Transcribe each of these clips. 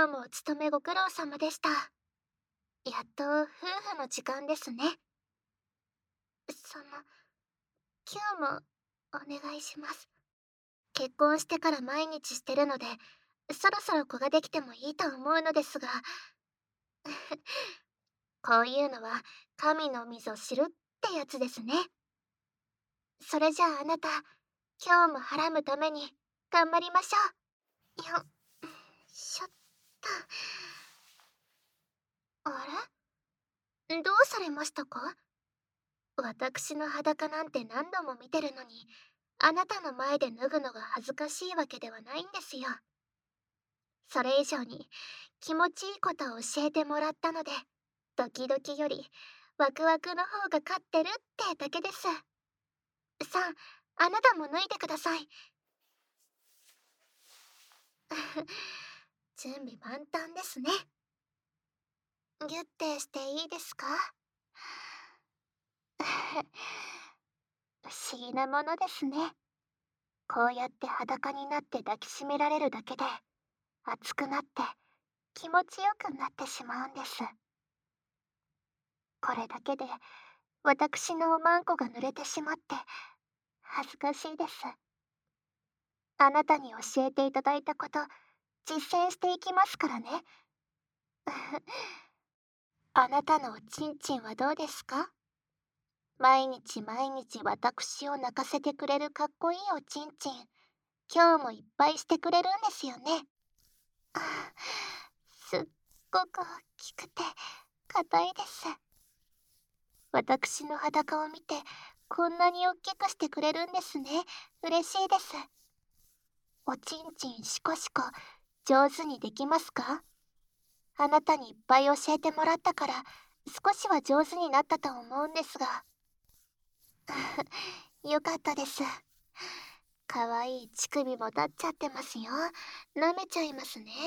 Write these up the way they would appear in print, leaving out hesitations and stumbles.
もお勤めご苦労様でした。やっと夫婦の時間ですね。今日もお願いします。結婚してから毎日してるので、そろそろ子ができてもいいと思うのですが、こういうのは神のみぞ知るってやつですね。それじゃああなた、今日もはらむために頑張りましょう。しょっと。あれ、どうされましたか？私の裸なんて何度も見てるのに、あなたの前で脱ぐのが恥ずかしいわけではないんですよ。それ以上に気持ちいいことを教えてもらったので、ドキドキよりワクワクの方が勝ってるってだけです。さあ、あなたも脱いでください。準備万端ですね。ギュッてしていいですか？不思議なものですね。こうやって裸になって抱きしめられるだけで、熱くなって気持ちよくなってしまうんです。これだけで私のおまんこが濡れてしまって恥ずかしいです。あなたに教えていただいたこと、実践していきますからね。あなたのおちんちんはどうですか？毎日毎日私を泣かせてくれるかっこいいおちんちん、今日もいっぱいしてくれるんですよね。すっごく大きくて硬いです。私の裸を見てこんなに大きくしてくれるんですね。嬉しいです。おちんちんシコシコ上手にできますか？あなたにいっぱい教えてもらったから少しは上手になったと思うんですが。よかったです。かわいい乳首も立っちゃってますよ。舐めちゃいますね。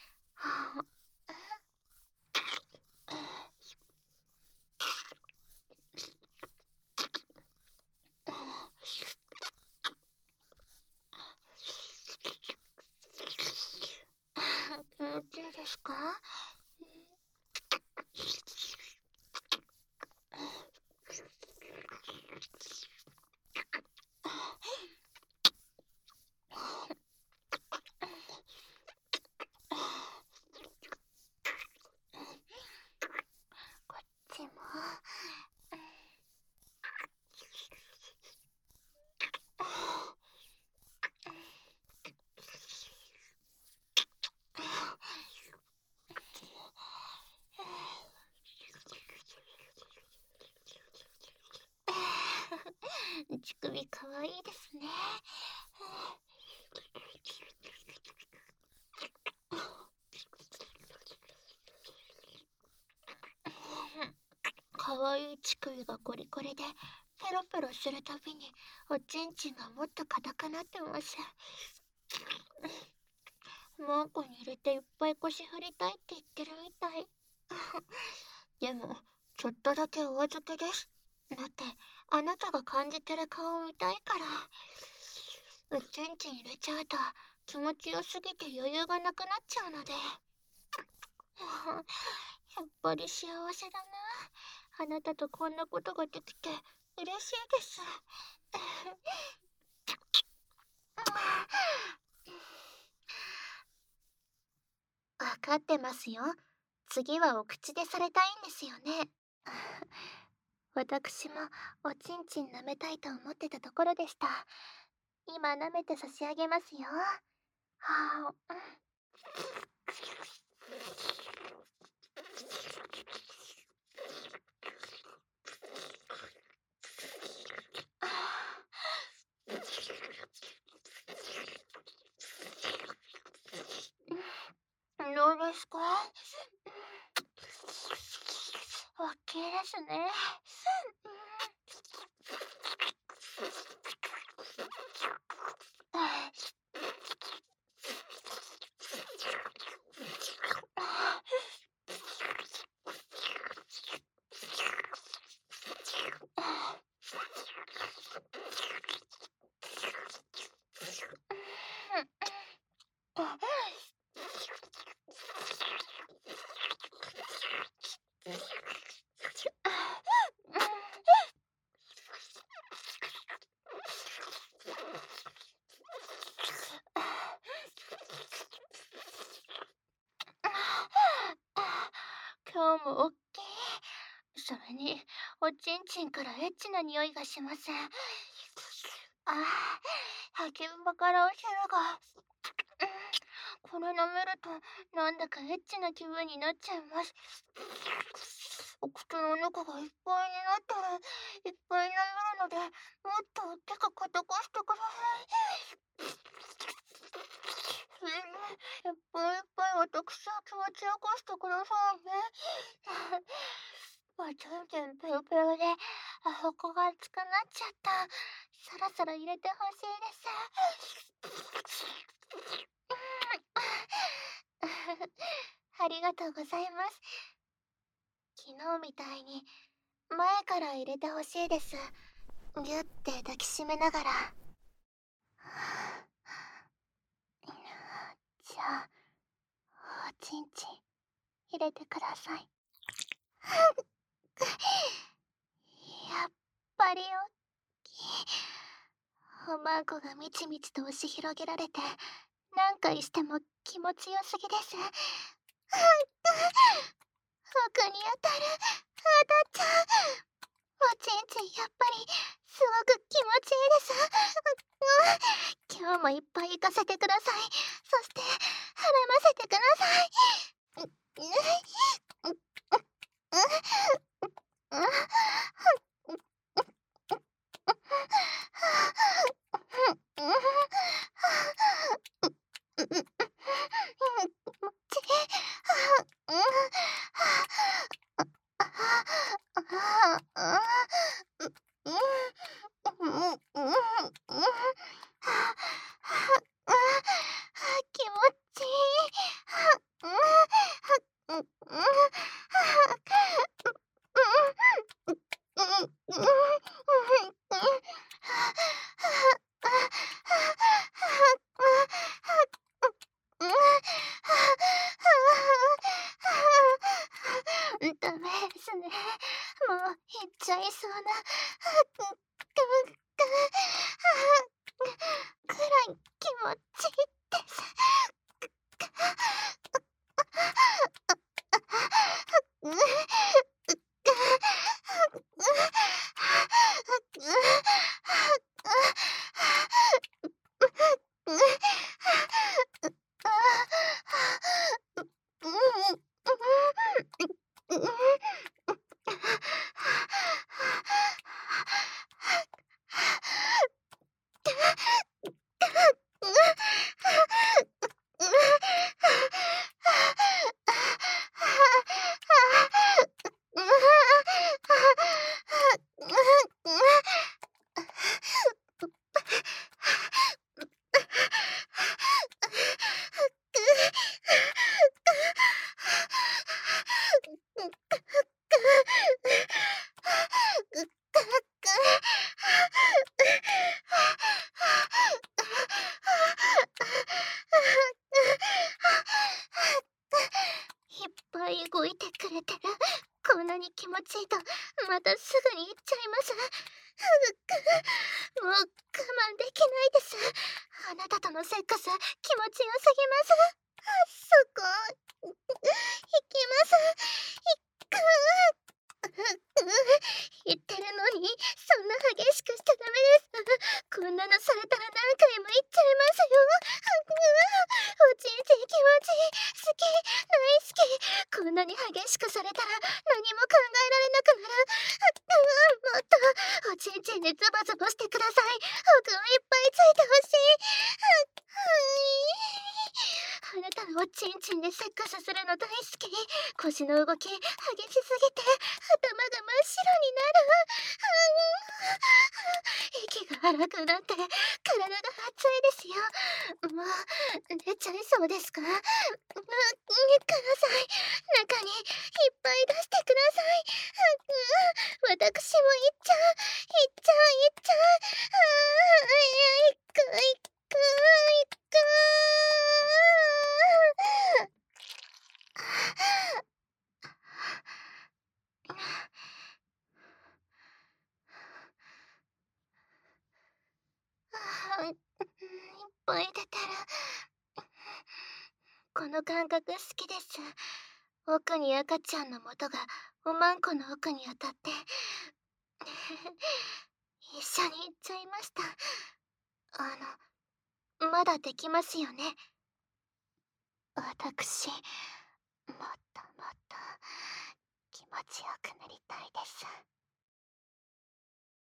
気持ちいいですか？こっちも。乳首かわいいですね。かわいい乳首がコリコリでペロペロするたびにおちんちんがもっと硬くなってます。マークに入れていっぱい腰振りたいって言ってるみたい。でもちょっとだけお預けです。だってあなたが感じてる顔を見たいから。おちんちん入れちゃうと気持ちよすぎて余裕がなくなっちゃうので。やっぱり幸せだな。あなたとこんなことができて嬉しいです。わかってますよ。次はお口でされたいんですよね。私もおちんちん舐めたいと思ってたところでした。今舐めて差し上げますよ。はあ、どうですか？大きいですね。 今日もおっきい。それに、おちんちんからエッチな匂いがします。ああ、吐きんばからお汁が。これ舐めると、なんだかエッチな気分になっちゃいます。お口の中がいっぱいになったら、いっぱい舐めるので、もっと手が固くしてください。それね、いっぱいいっぱい私を気持ちよくしてくださいね。おちんちんペロペロで、あそこが熱くなっちゃった。そろそろ入れてほしいです。ありがとうございます。昨日みたいに前から入れてほしいです。ぎゅって抱きしめながら。じゃあ、おちんちん入れてください。やっぱりおっきい。おまんこがみちみちと押し広げられて、何回しても気持ちよすぎです。奥に当たる。当たっちゃう。おちんちんやっぱりすごく気持ちいいです。今日もいっぱい行かせてください。そして、絡ませてください。気持ちいい。ダメですね。もう行っちゃいそうな。くらい気持ちいいです。いっぱい動いてくれてる。こんなに気持ちいいと、またすぐに行っちゃいます。もう我慢できないです。あなたとのセックス、気持ちよすぎます。そこ、行きます。行く。言ってるのに、そんな激しくしちゃダメです。こんなのされたら何回も言っちゃいますよ。おちんちん気持ちいい。好き。大好き。こんなに激しくされたら何も考えられなくなる。もっと、おちんちんでズバズバしてください。奥をいっぱいついてほしい。あなたのおちんちんでセックスするの大好き。腰の動き、激しすぎて、頭が真っ白になる。息が荒くなって、体が熱いですよ。もう、出ちゃいそうですか？ください。中にいっぱい出してください。私も行っちゃう。行っちゃう、行っちゃう。行く、行く、行く。いっぱい出てる。この感覚好きです。 奥に赤ちゃんの元がおまんこの奥に当たって、一緒に行っちゃいました。まだできますよね。私、もっともっと気持ちよくなりたいです。